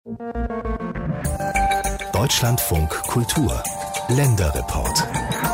Deutschlandfunk Kultur Länderreport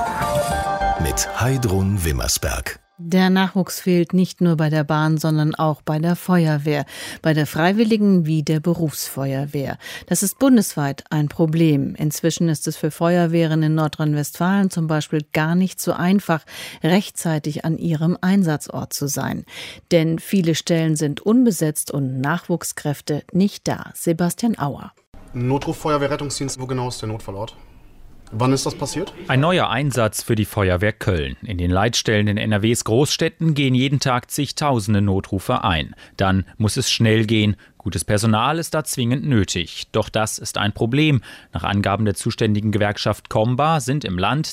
mit Heidrun Wimmersberg. Der Nachwuchs fehlt nicht nur bei der Bahn, sondern auch bei der Feuerwehr, bei der Freiwilligen wie der Berufsfeuerwehr. Das ist bundesweit ein Problem. Inzwischen ist es für Feuerwehren in Nordrhein-Westfalen zum Beispiel gar nicht so einfach, rechtzeitig an ihrem Einsatzort zu sein. Denn viele Stellen sind unbesetzt und Nachwuchskräfte nicht da. Sebastian Auer. Notruf Feuerwehr Rettungsdienst, wo genau ist der Notfallort? Wann ist das passiert? Ein neuer Einsatz für die Feuerwehr Köln. In den Leitstellen in NRWs Großstädten gehen jeden Tag zigtausende Notrufe ein. Dann muss es schnell gehen. Gutes Personal ist da zwingend nötig. Doch das ist ein Problem. Nach Angaben der zuständigen Gewerkschaft Comba sind im Land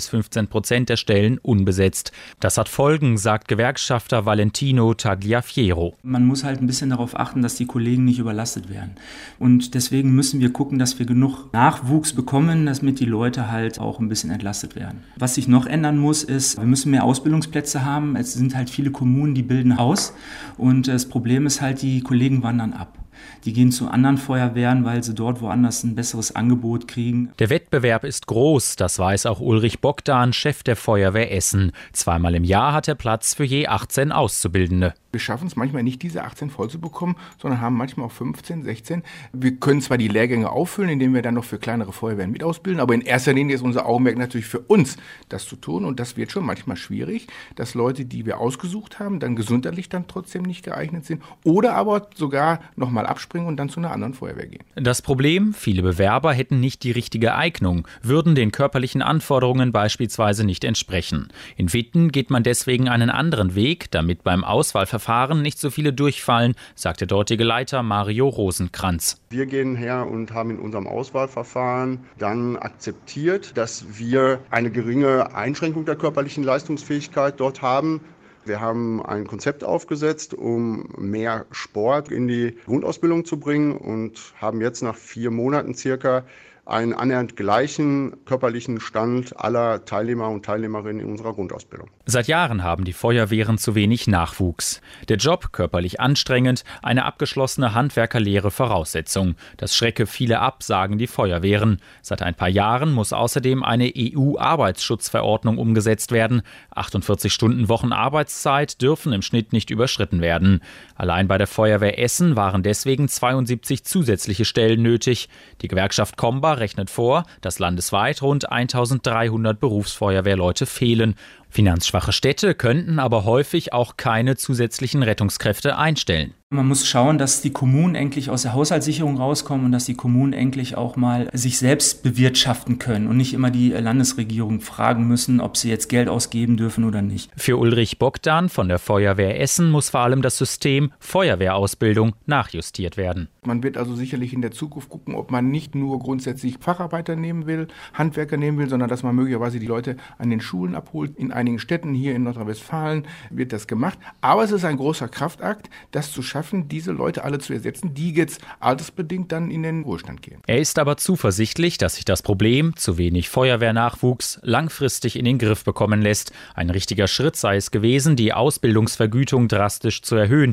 10-15% der Stellen unbesetzt. Das hat Folgen, sagt Gewerkschafter Valentino Tagliafiero. Man muss halt ein bisschen darauf achten, dass die Kollegen nicht überlastet werden. Und deswegen müssen wir gucken, dass wir genug Nachwuchs bekommen, damit die Leute halt auch ein bisschen entlastet werden. Was sich noch ändern muss, ist, wir müssen mehr Ausbildungsplätze haben. Es sind halt viele Kommunen, die bilden aus. Und das Problem ist halt, die Kollegen wandern ab. Die gehen zu anderen Feuerwehren, weil sie dort woanders ein besseres Angebot kriegen. Der Wettbewerb ist groß, das weiß auch Ulrich Bogdan, Chef der Feuerwehr Essen. 2-mal im Jahr hat er Platz für je 18 Auszubildende. Wir schaffen es manchmal nicht, diese 18 voll zu bekommen, sondern haben manchmal auch 15, 16. Wir können zwar die Lehrgänge auffüllen, indem wir dann noch für kleinere Feuerwehren mit ausbilden, aber in erster Linie ist unser Augenmerk natürlich für uns, das zu tun. Und das wird schon manchmal schwierig, dass Leute, die wir ausgesucht haben, dann gesundheitlich dann trotzdem nicht geeignet sind oder aber sogar nochmal abspringen und dann zu einer anderen Feuerwehr gehen. Das Problem, viele Bewerber hätten nicht die richtige Eignung, würden den körperlichen Anforderungen beispielsweise nicht entsprechen. In Witten geht man deswegen einen anderen Weg, damit beim Auswahlverfahren nicht so viele durchfallen, sagt der dortige Leiter Mario Rosenkranz. Wir gehen her und haben in unserem Auswahlverfahren dann akzeptiert, dass wir eine geringe Einschränkung der körperlichen Leistungsfähigkeit dort haben. Wir haben ein Konzept aufgesetzt, um mehr Sport in die Grundausbildung zu bringen und haben jetzt nach 4 Monaten circa einen annähernd gleichen körperlichen Stand aller Teilnehmer und Teilnehmerinnen in unserer Grundausbildung. Seit Jahren haben die Feuerwehren zu wenig Nachwuchs. Der Job körperlich anstrengend, eine abgeschlossene Handwerkerlehre Voraussetzung. Das schrecke viele ab, sagen die Feuerwehren. Seit ein paar Jahren muss außerdem eine EU-Arbeitsschutzverordnung umgesetzt werden. 48 Stunden Wochen Arbeitszeit dürfen im Schnitt nicht überschritten werden. Allein bei der Feuerwehr Essen waren deswegen 72 zusätzliche Stellen nötig. Die Gewerkschaft Comba rechnet vor, dass landesweit rund 1300 Berufsfeuerwehrleute fehlen. Finanzschwache Städte könnten aber häufig auch keine zusätzlichen Rettungskräfte einstellen. Man muss schauen, dass die Kommunen endlich aus der Haushaltssicherung rauskommen und dass die Kommunen endlich auch mal sich selbst bewirtschaften können und nicht immer die Landesregierung fragen müssen, ob sie jetzt Geld ausgeben dürfen oder nicht. Für Ulrich Bogdan von der Feuerwehr Essen muss vor allem das System Feuerwehrausbildung nachjustiert werden. Man wird also sicherlich in der Zukunft gucken, ob man nicht nur grundsätzlich Facharbeiter nehmen will, Handwerker nehmen will, sondern dass man möglicherweise die Leute an den Schulen abholt. In einigen Städten hier in Nordrhein-Westfalen wird das gemacht. Aber es ist ein großer Kraftakt, das zu schaffen, diese Leute alle zu ersetzen, die jetzt altersbedingt dann in den Ruhestand gehen. Er ist aber zuversichtlich, dass sich das Problem, zu wenig Feuerwehrnachwuchs, langfristig in den Griff bekommen lässt. Ein richtiger Schritt sei es gewesen, die Ausbildungsvergütung drastisch zu erhöhen.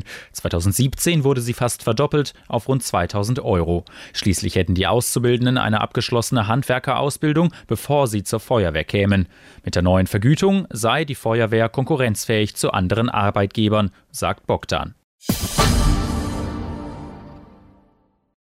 2017 wurde sie fast verdoppelt auf rund 2.000 €. Schließlich hätten die Auszubildenden eine abgeschlossene Handwerkerausbildung, bevor sie zur Feuerwehr kämen. Mit der neuen Vergütung sei die Feuerwehr konkurrenzfähig zu anderen Arbeitgebern, sagt Bogdan.